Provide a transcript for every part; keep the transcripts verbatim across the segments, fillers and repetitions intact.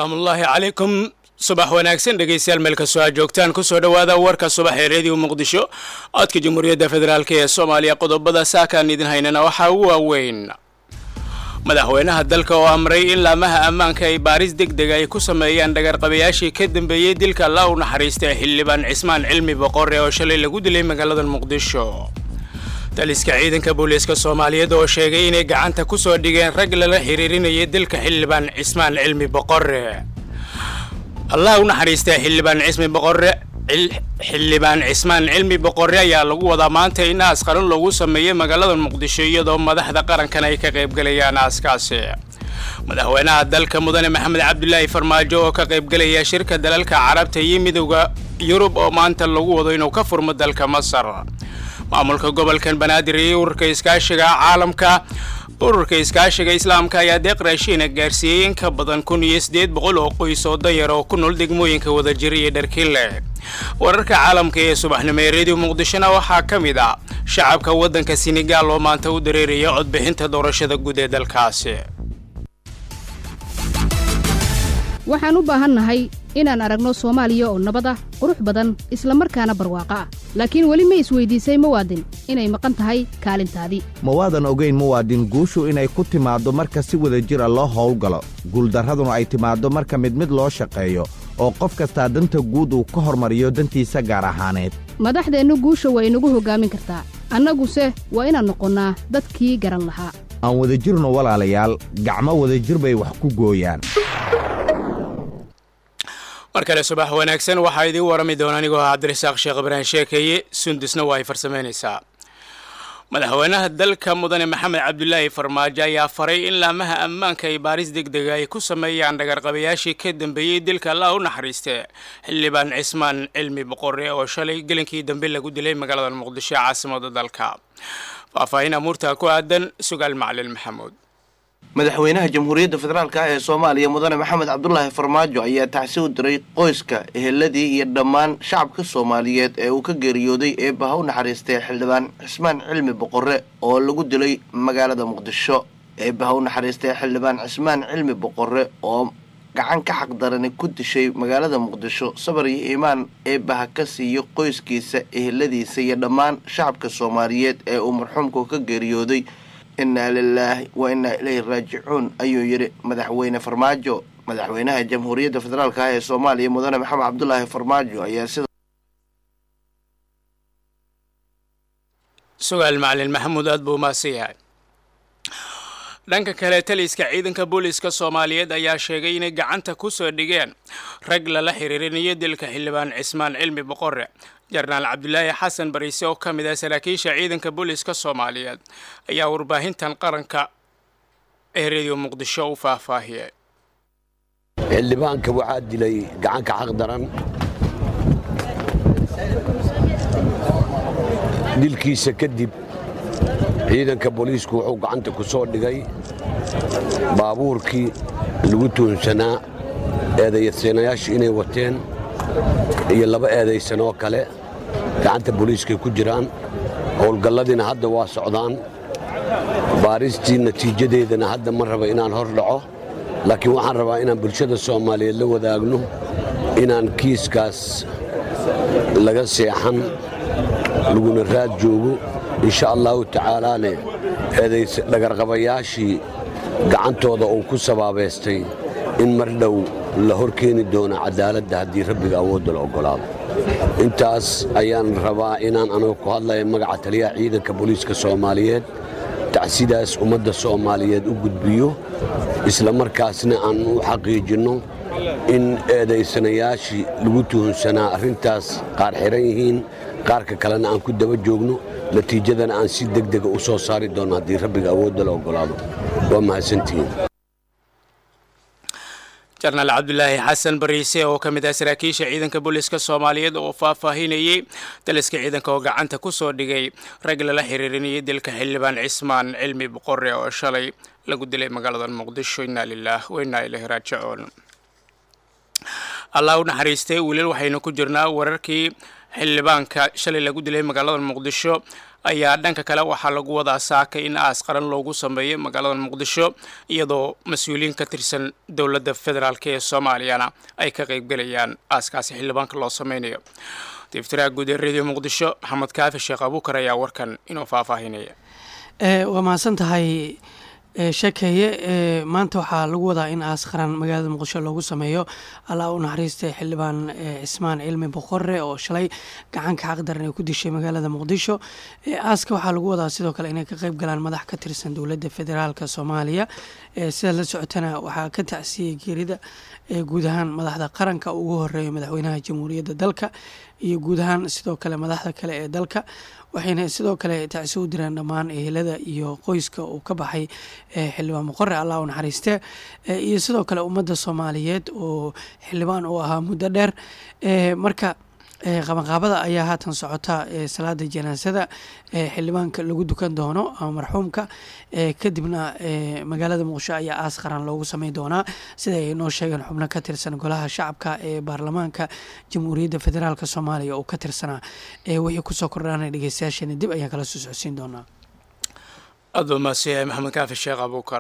السلام الله عليكم صباح وناكسن dhageystayaal meel ka soo joogtaan ku soo dhawaada warka subax ee radio Muqdisho codka Jamhuuriyadda Federaalka ee Soomaaliya qodobada saakan idin haynana waxa uu waaweyn madaxweynaha dalka oo amray in laamaha ammaanka ay baaris degdeg ah ku sameeyaan dhagar qabayaashii ka dambeeyay dilka Allah u naxariistay xildhibaan Cismaan Cilmi Boqorre oo shalay lagu dilay magaalada Muqdisho taliska ciidanka booliiska Soomaaliyeed oo sheegay inay gacanta ku soo dhigeen rag la xiriirinayay dilka xildhibaan Cismaan Cilmi Boqorre الله ونحريسته حلبان عسمي بقرة حلبان عثمان علمي بقرة يا لو وضع مانته الناس قالوا له سميه مقالة المقدسية ضم مدح ذكرن كان يكقيب قليا ناس كاسي مدحونا دلك مدن محمد عبد الله فرماجو كقيب قليا شركة دلالك عرب تيمي دوغا يوروب أو مانته لو وضعينو كفر مدلك مصر معمولك قبل كان بنادري وركيس كاشقا عالمك ururka iskaashiga islaamka ayaa deeq raashin gaarsiiyeen ka badan kun iyo siddeed boqol oo qoys oo danyar oo ku nool degmooyinka wada jir iyo dharkiile wararka caalamka ee subaxnimo ee radio Muqdisho waxa kamid ah shacabka wadanka Senegal oo maanta u dareeriyay cod bixinta doorashada guud ee dalkaasi waxaan u baahanahay inaan aragno Soomaaliya oo nabad ah qurux badan isla markaana barwaaqo ah laakiin wali ma isweydiisay muwaadin inay maqan tahay kaalintaadi muwaadin ogeyn muwaadin guushu inay ku timaado marka si wada jir ah loo howlgalo guuldaraduna ay timaado marka mid mid loo shaqeeyo oo qof kasta danta guud uu ka hormariyo dantiisa gaar ahaaneed madaxdeenu guusha way inagu hogaamin kartaa annaguse waa inaan noqonnaa dadkii garan lahaa aan wada jirno walaalayaal gacmo wada jir bay wax ku gooyaan markale subax wanaagsan waxa idin warami doona anigoo Cabdirasaaq Sheekh Ibrahim Sheekaye Sundusna way farsameynaysaa madaxweynaha dalka mudane Maxamed Cabdullaahi Farmaajo ayaa faray in laamaha ammaanka ay baaris degdeg ah ku sameeyaan dhagar qabayaashii ka dambeeyay dilka Allah u naxariistay xildhibaan Cismaan Cilmi Boqorre oo shalay gelinkii dambe lagu dilay magaalada Muqdisho caasimadda dalka faahfaahin amuurta ku aadan su'aal Macalin Maxamuud madaxweynaha Jamhuuriyadda Federaalka ee Soomaaliya mudane Maxamed Cabdullaahi Farmaajo ayaa tacsi u diray qoyska eheladii iyo dhammaan shacabka Soomaaliyeed ee uu ka geeriyooday ee baha u naxariistay xildhibaan Cismaan Cilmi Boqorre oo lagu dilay magaalada Muqdisho ee baha u naxariistay xildhibaan Cismaan Cilmi Boqorre oo gacan ka xaq daran ku dishay magaalada Muqdisho sabar iyo iimaan ee baha ka siiyo qoyskiisa eheladiisa iyo dhammaan shacabka Soomaaliyeed ee uu marxuumku ka geeriyooday inna lillahi wa inna ilayhi raaji'uun ayuu yiri madaxweyne Farmaajo madaxweynaha Jamhuuriyadda Federaalka ee Soomaaliya mudane Maxamed Cabdullaahi Farmaajo ayaa sida su'aal Macalin Maxamuud aad buu maasiyahay dhanka kale taliska ciidanka booliiska Soomaaliyeed ayaa sheegay inay gacanta ku soo dhigeen rag la xiriirinaya dilka xildhibaan Cismaan Cilmi Boqorre Jarnaal Cabdullaahi Xasan Bariise oo kamid ah saraakiisha ciidanka booliiska Soomaaliyeed ayaa warbaahintan qaranka ee radio Muqdisho u faahfaahiyay xildhibaanka waxaa dilay gacan ka xaq daran dilkiisa kadib ciidanka booliisku wuxuu gacanta ku soo dhigay baabuurkii lagu tuunsanaa eedaysanayaasha inay wateen iyo laba eedaysan oo kale gacanta booliiska ku jiraan howlgalladina hadda waa socdaan baaristii natiijadeedana hadda ma raba inaan hor dhaco laakiin waxaan rabaa inaan bulshada Soomaaliyeed la wadaagno inaan kiiskaas laga seexan laguna raad joogo insha Allah ta'ala ne eedays dhagar qabayaashii gacantooda uu ku sababeystay in mar dhow la horkeeni doono cadaaladda haddii rabbiga awoodda la ogolaado intaas ayaan rabaa inaan anigu ku hadlayo magaca taliyaha ciidanka booliiska Soomaaliyeed tacsidaas ummadda Soomaaliyeed u gudbiyo isla markaasna aan u xaqiijino in eedaysanayaashii lagu tuhunsanaa arrintaas qaar xiran yihiin qaarka kalena aan ku daba joogno natiijadana aan si degdeg ah u soo saari doono haddii rabbiga awoodda la ogolaado waa mahadsantihiin Jarnaal Cabdullaahi Xasan Bariise oo kamid ah saraakiisha ciidanka booliiska Soomaaliyeed oo faahfaahinayay taliska ciidanka oo gacanta ku soo dhigay rag la xiriirinayay dilka xildhibaan Cismaan Cilmi Boqorre oo shalay lagu dilay magaalada Muqdisho inna lillahi wa inna ilayhi raaji'uun Allah u naxariistay wiilal waxayna ku jirnaa wararkii xildhibaanka shalay lagu dilay magaalada muqdisho ayaa dhanka kale waxaa lagu wadaa saaka in aas qaran loogu sameeyo magaalada muqdisho iyadoo mas-uuliyiin ka tirsan dowladda federaalk ee soomaaliyana ay ka qaybgelayaan aaskaasi xildhibaanka loo sameynayo tiftiraha guud ee radio muqdisho maxamed kaafi sheekh abuukar ayaa warkan inuu faahfaahinaya. waa mahadsan tahay sheekeeye maanta waxaa lagu wadaa in aas qaran magaalada muqdisho loogu sameeyo allah u naxariistay xildhibaan cismaan cilmi boqore oo shalay gacanka xaqdaran ay ku dishay magaalada muqdisho. aaska waxaa lagu wadaa sidoo kale inay ka qayb galaan madax ka tirsan dowladda federaalk soomaaliya. sida la socotana waxaa ka tacsiyey geerida guud ahaan madaxda qaranka ugu horeeya madaxweynaha jamhuuriyadda dalka iyo guud ahaan sidoo kale madaxda kale ee dalka, waxayna sidoo kale tacsi u direen dhammaan ehelada iyo qoyska uu ka baxay xildhibaan boqore allah u naxariiste, iyo sidoo kale ummadda soomaaliyeed oo xildhibaan uu ahaa muddo dheer. marka qabanqaabada ayaa haatan socota salaada janaasada xildhibaanka lagu dukan doono ama marxuumka, kadibna magaalada muqdisho ayaa aas qaran loogu sameyn doonaa sida ay noo sheegeen xubno ka tirsan golaha shacabka ee baarlamaanka jamhuuriyadda federaalk soomaaliya oo ka tirsanaa. wixii kusoo kordhaanay dhegeystayaasheena dib ayaan kala soo socodsiin doonaa. adoomasiya maxamed kaafi sheekh abuukar.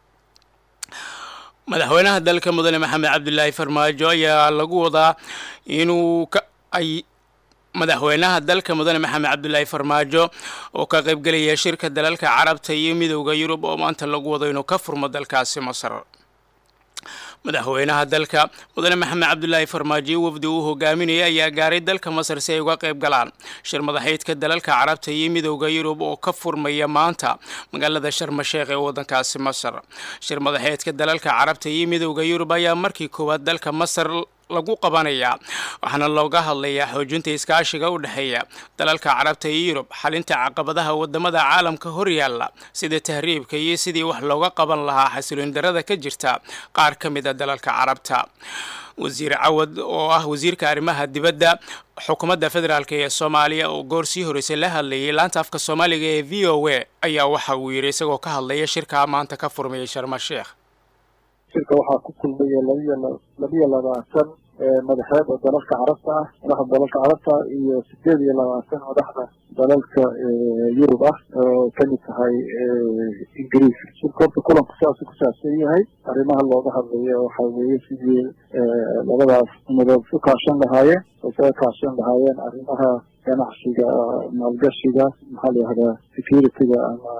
madaxweynaha dalka mudane maxamed cabdilaahi farmaajo ayaa lagu wadaa inuu ka ay madaxweynaha dalka mudane maxamed cabdilaahi farmaajo oo ka qaybgelaya shirka dalalka carabta iyo midowda yurub oo maanta lagu wado inuu ka furmo dalkaasi masar. madaxweynaha dalka mudane maxamed cabdilaahi farmaajo wafdi uu hogaaminaya ayaa gaaray dalka masar si ay uga qayb galaan shir madaxeedka dalalka carabta iyo midowda yurub oo ka furmaya maanta magaalada sharma sheekh ee wadankaasi masar. shir madaxeedka dalalka carabta iyo midowda yurub ayaa markii koowaad dalka masar lagu qabanayaa waxaana looga hadlayaa xoojinta iskaashiga u dhexeeya dalalka carabta iyo yurub, xalinta caqabadaha wadamada caalamka horyaala sida tahriibka iyo sidii wax looga qaban lahaa xasiloon darada ka jirta qaar ka mid a dalalka carabta. wasiir cawad oo ah wasiirka arrimaha dibadda xukuumadda federaalk ee soomaaliya oo goor sii horeysay la hadlayay laanta afka soomaaliga ee v o a ayaa waxa uu yidhi isagoo ka hadlaya shirka maanta ka furmayay sharma sheekh. shirka waxaa ku kulmaya labiyo labaatan madaxeed oo dalalka carabta ah madaxda dalalka carabta iyo sideed iyo labaatan madaxda dalalka yurub ah oo kamid tahay ingiriiska. shirka horta kulanku saasuu ku saabsan yahay. arrimaha looga hadlayo waxaa weeye sidii labadaas umadood u kaashan lahaayeen oo isaga kaashan lahaayeen arrimaha ganacsiga, maalgashiga, maxaa la yihahdaa securityga ama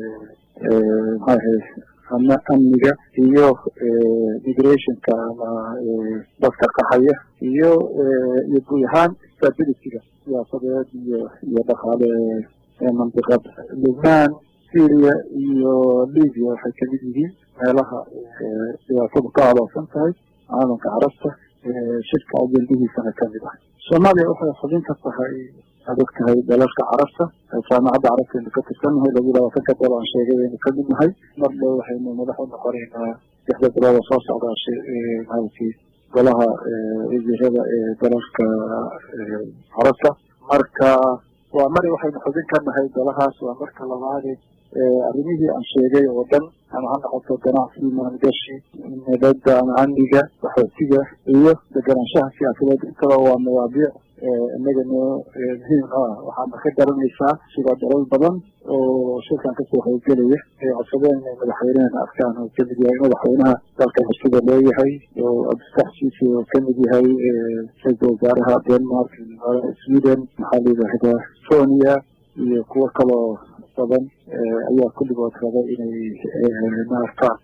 maxaahay ama amniga iyo migrationka ama dadka qaxaya iyo iyo guud ahaan stabilityga siyaasadeed iyo iyo dhaqaale ee mandiqada. lubnaan, syria iyo libya waxay kamid yihiin meelaha siyaasadu ka aloosan tahay caalamka carabta. shirka ajendihiisana kamid ah. soomaaliya waxay xubin ka tahay adag tahay dalalka carabta, jaamacadda carabta aynu ka tirsannahay lagu labaatanka dal aan sheegay aynu ka mid nahay. mar dhow waxaynu madax u noqonaynaa lixda bilood oo soo socdaa maaragtay golaha wasiirada ee dalalka carabta. marka waa mari waxaynu xubin ka nahay dalahaas. waa marka labaade arrimihii aan sheegay oo dhan ama ha noqoto ganacsi, maalgashi, nabadda ama amniga, qaxootiga iyo deganaanshaha siyaasadeed intaba waa mawaadiic inaga noo muhiim ah. waxaana ka garanaysaa sida dalal badan oo shirkan kasoo qaybgelaya ay codsadeen inay madaxweynehena arkaan oo kamid yahay madaxweynaha dalka cusub oo leeyahay oo abdisax siisi oo kamid yahay ra-iisul wasaaraha denmark, sweden, maxaa la yidhaahdaa estonia iyo kuwo kaloo badan ayaa kulligood rabay inay na arkaan.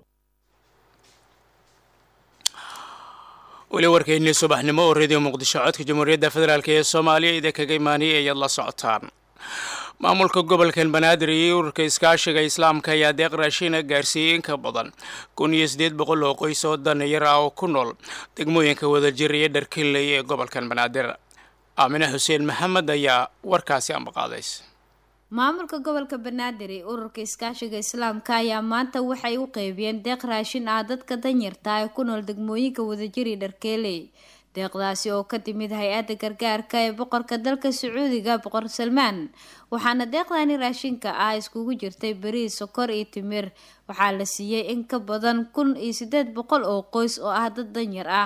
weli warkeennii subaxnimo oo radio muqdisho codka jamhuuriyadda federaalk ee soomaaliya idinkaga imaaniyay ayaad la socotaan. maamulka gobolkan banaadir iyo ururka iskaashiga islaamka ayaa deeq raashiina gaarsiiyey in ka badan kun iyo siddeed boqol oo qoys oo danyar ah oo ku nool degmooyinka wadajir iyo dharkilley ee gobolkan banaadir. aamine xuseen maxamed ayaa warkaasi ambaqaadays. maamulka gobolka banaadir ee ururka iskaashiga islaamka ayaa maanta waxay u qeybiyeen deeq raashin ah dadka danyarta ee ku nool degmooyinka wadajir iyo dharkilley. deeqdaasi oo ka timid hay-adda gargaarka ee boqorka dalka sacuudiga boqor salmaan, waxaana deeqdani raashinka ah iskugu jirtay bariis, sokor iyo timir. waxaa la siiyey in ka badan kun iyo siddeed boqol oo qoys oo ah dad danyar ah.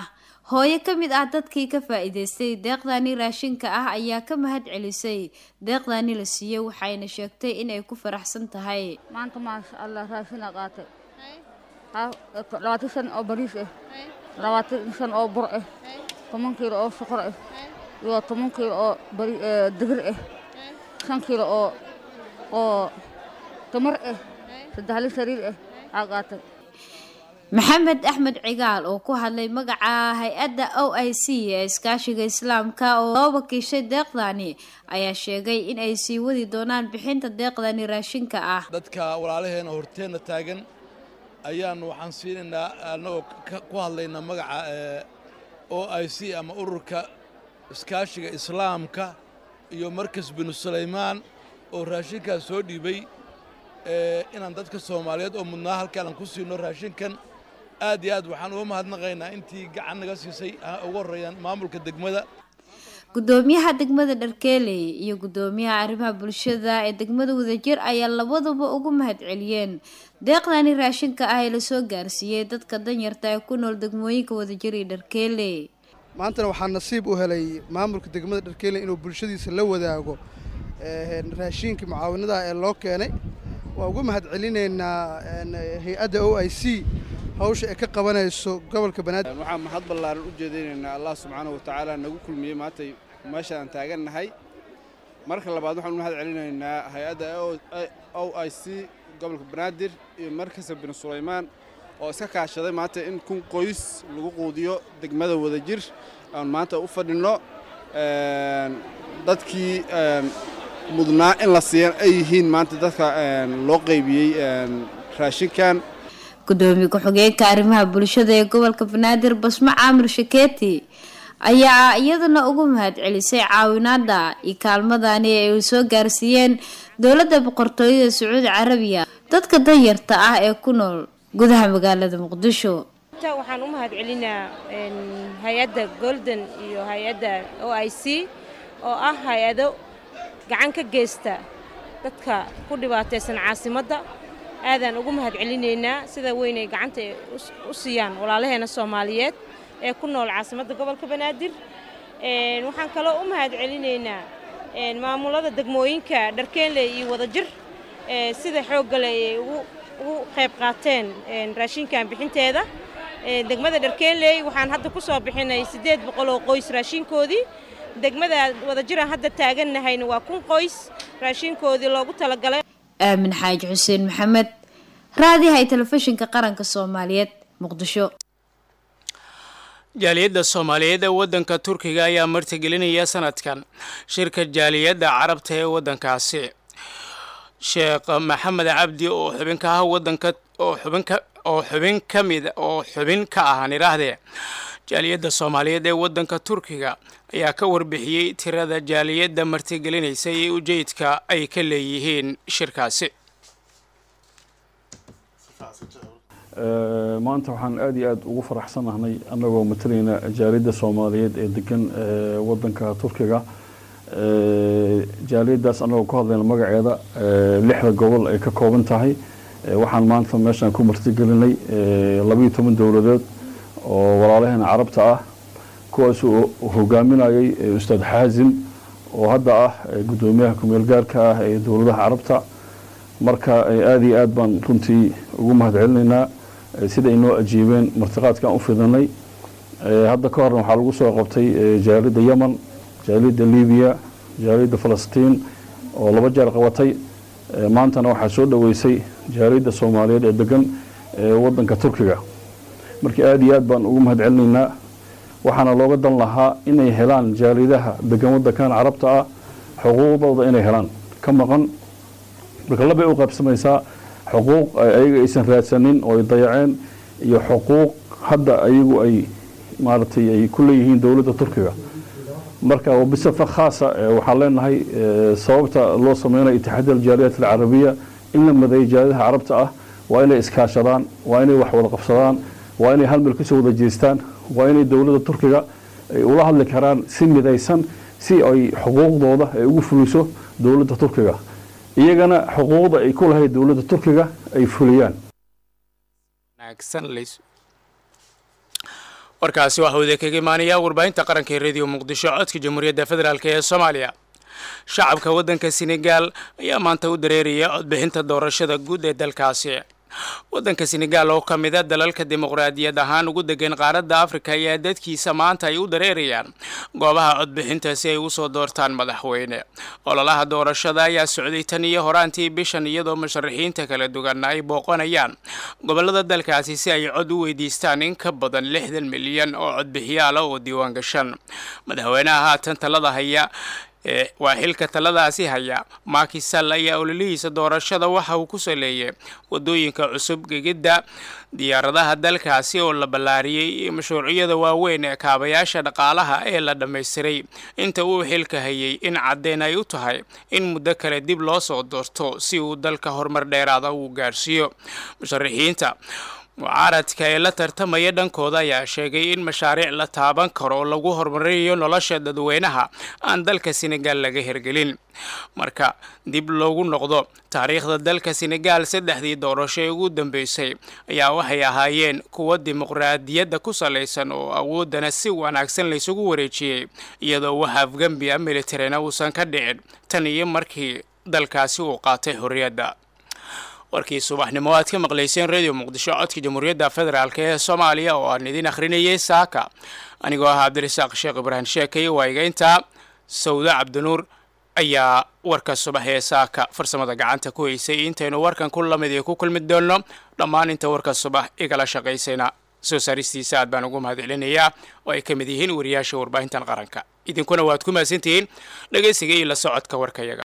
hooyo ka mid ah dadkii ka faa'iidaystay deeqdani raashinka ah ayaa ka mahad celisay deeqdani la siiyey waxayna sheegtay inay ku faraxsan tahay maanta maasha allah raashin qaatay ha labaatan shan oo bariis ah labaatan shan oo bur ah toban kiilo oo sokor ah iyo toban kiilo oo digir ah shan kiilo oo oo tamar ah saddex sariir ah qaatay maxamed axmed cigaal oo ku hadlay magaca hay-adda O I C ee iskaashiga islaamka oo loo wakiishay deeqdani ayaa sheegay in ay sii wadi doonaan bixinta deeqdani raashinka ah dadka walaalaheena horteena taagan ayaan waxaan siinaynaa anagoo ku hadlaynaa magaca O I C ama ururka iskaashiga islaamka iyo markas binu sulaymaan oo raashinkaas soo dhiibay inaan dadka Soomaaliyeed oo mudnaa halkaan ku siino raashinkan aad iyo aad waxaan uga mahadnaqaynaa intii gacan naga siisay ugu horeeyaan maamulka degmada gudoomiyaha degmada Dharkeeley iyo gudoomiyaha arrimaha bulshada ee degmada Wadajir ayaa labaduba ugu mahad celiyeen deeqdani raashinka ah ee la soo gaarsiiyay dadka danyarta ee ku nool degmooyinka Wadajir iyo Dharkeeley maanta waxaan nasiib u helay maamulka degmada Dharkeeley inuu bulshadiisa la wadaago raashinka mucaawinada ee loo keenay waa ugu mahad celinaynaa hay-adda O I C hawsha ay ka qabanayso gobolka Banaadir waxaan mahad ballaaran u jeedinaynaa Allah subhanahu wa ta'ala nagu kulmiyay maanta meesha aan taagannahay marka labaad waxaan mahad celinaynaa hay-adda O I C gobolka Banaadir iyo markas binu sulaymaan oo iska kaashaday maanta in kun qoys lagu quudiyo degmada Wadajir aan maanta u fadhino dadkii mudnaa in la siiyan ay yihiin maanta dadka loo qaybiyey raashinkan gudoomiye ku-xigeenka arrimaha bulshada ee gobolka Banaadir Basma Caamir Shakeeti ayaa iyaduna ugu mahad celisay caawinaada iyo kaalmadani ay soo gaarsiiyeen dowladda boqortooyada Sacuudi Carabiya dadka danyarta ah ee ku nool gudaha magaalada Muqdisho waxaan u mahad celinaa hay-adda Golden iyo hay-adda O I C oo ah hay-ado gacan ka geysta dadka ku dhibaataysan caasimadda aadaan ugu mahad celinaynaa sida weyn ay gacanta u siiyaan walaalaheena Soomaaliyeed ee ku nool caasimadda gobolka Banaadir een waxaan kale u mahad celinaynaa een maamulada degmooyinka Dharkeeley iyo Wadajir ee sida xoog galay ugu ugu qayb qaateen een raashinkan bixinteeda ee degmada Dharkeeley waxaan hadda ku soo bixinay sideed boqol oo qoys raashinkoodii degmada Wadajir hadda taaganahayna waa kun qoys raashinkoodii loogu talagalay aamin xaaji xuseen maxamed raadiyaha telefishinka qaranka Soomaaliyeed Muqdisho jaaliyadda Soomaaliyeed ee wadanka Turkiga ayaa martigelinaya sanadkan shirka jaaliyadda Carabta ee wadankaasi Sheekh Maxamed Cabdi oo xubin ka ah wadanka oo xubin ka oo xubin kamid oo xubin ka ah niraahde jaaliyadda Soomaaliyeed ee wadanka Turkiga ayaa ka warbixiyay tirada jaaliyadda martigelinaysa ee ujeedka ay ka leeyihiin shirkaasi maanta waxaan aad iyo aad ugu faraxsanahay anagoo matalayna jaaliyadda Soomaaliyeed ee degan wadanka Turkiga jaaliyaddaas anagoo ku hadlayna magaceeda lixda gobol ay ka kooban tahay waxaan maanta meeshan ku martigelinay laba iyo toban dowladood oo walaalaheena Carabta ah kuwaas oo hogaaminayay Ustaad Xaazim oo hadda ah gudoomiyaha ku-meel gaarka ah ee dowladaha Carabta marka aad iyo aad baan runtii ugu mahad celinaynaa sida ay noo ajiibeen martiqaadkan u fidanay hadda ka hor waxaa lagu soo qabtay jaaliyadda Yemen jaaliyadda Liibiya jaaliyadda Falastiin oo laba jeer qabatay maantana waxaa soo dhaweysay jaaliyadda Soomaaliyeed ee degan wadanka Turkiga markii aad iyo aad baan ugu mahad celinaynaa waxaana looga dan lahaa inay helaan jaaliyadaha degan wadankan Carabta ah xuquuqdooda inay helaan ka maqan marka laba u qaybsamaysaa xuquuq ayaga aysan raadsanin oo ay dayaceen iyo xuquuq hadda ayagu ay maartay ay ku leeyihiin dawladda Turkiga marka وبصفة خاصة waxaan leenahay sababta loo sameeyo itixaadka jaaliyadda Carabiya in la maday jaaliyadaha Carabta ah waa inay iskaashadaan waa inay wax wada qabsadaan waa inay hal meel ka soo wada jeestaan waa inay dawladda Turkiga ay ula hadli karaan si midaysan si ay xuquuqdooda ay ugu fuliso dawladda Turkiga iyagana xuquuqda ay ku lahayd dawladda Turkiga ay fuliyaan warkaasi waxa uu kaga imaanayaa warbaahinta qaranka ee radio muqdisho codka jamhuuriyadda federaalk ee soomaaliya shacabka waddanka senegal ayaa maanta u dareeraya codbixinta doorashada guud ee dalkaasi waddanka senegal oo ka mid ah dalalka dimuqraadiyad ahaan ugu degan qaaradda afrika ayaa dadkiisa maanta ay u dareerayaan goobaha codbixinta si ay usoo doortaan madaxweyne ololaha doorashada ayaa socday tan iyo horaantii bishan iyadoo musharaxiinta kala duwan ay booqanayaan gobolada dalkaasi si ay cod u weydiistaan in ka badan lixdan milyan oo codbixiyaal oo diiwaan gashan madaxweynaha haatan talada haya waa xilka taladaasi haya Macky Sall ayaa ololihiisa doorashada waxa uu ku saleeyay wadooyinka cusub gegida diyaaradaha dalkaasi oo la ballaariyay mashruucyada waaweyn ee kaabayaasha dhaqaalaha ee la dhameystiray inta uu xilka hayay in cadeen ay u tahay in muddo kale dib loo soo doorto si uu dalka horumar dheeraad ah u gaarsiiyo musharaxiinta mucaaradka ee la tartamaya dhankooda ayaa sheegay in mashaariic la taaban karo oo lagu horumarinayo nolosha dadweynaha aan dalka Senegal laga hirgelin marka dib loogu noqdo taariikhda dalka Senegal saddexdii doorasho ee ugu dambeysay ayaa waxay ahaayeen kuwa dimuqraadiyadda ku saleysan oo awoodana si wanaagsan la isugu wareejiyay iyadoo wax afgambi ah military uusan ka dhicin tan iyo markii dalkaasi uu qaatay xorriyadda warkii subaxnimo aad ka maqlayseen radio muqdisho codka jamhuuriyadda federaalk ee Soomaaliya oo aan idin akhrinayay saaka anigoo ah Cabdirasaaq Sheekh Ibrahim Sheekay waygaynta Sawda Cabdinuur ayaa warka subax ee saaka farsamada gacanta ku haysay intaynu warkan ku lamid ku kulmi doono dhammaan inta warka subax igala shaqaysayna soo saaristiisa aad baan ugu mahadcelinayaa oo ay ka mid yihiin wariyaasha warbaahintan qaranka idinkuna waad ku maasantihiin dhageysiga iyo la socodka warkayaga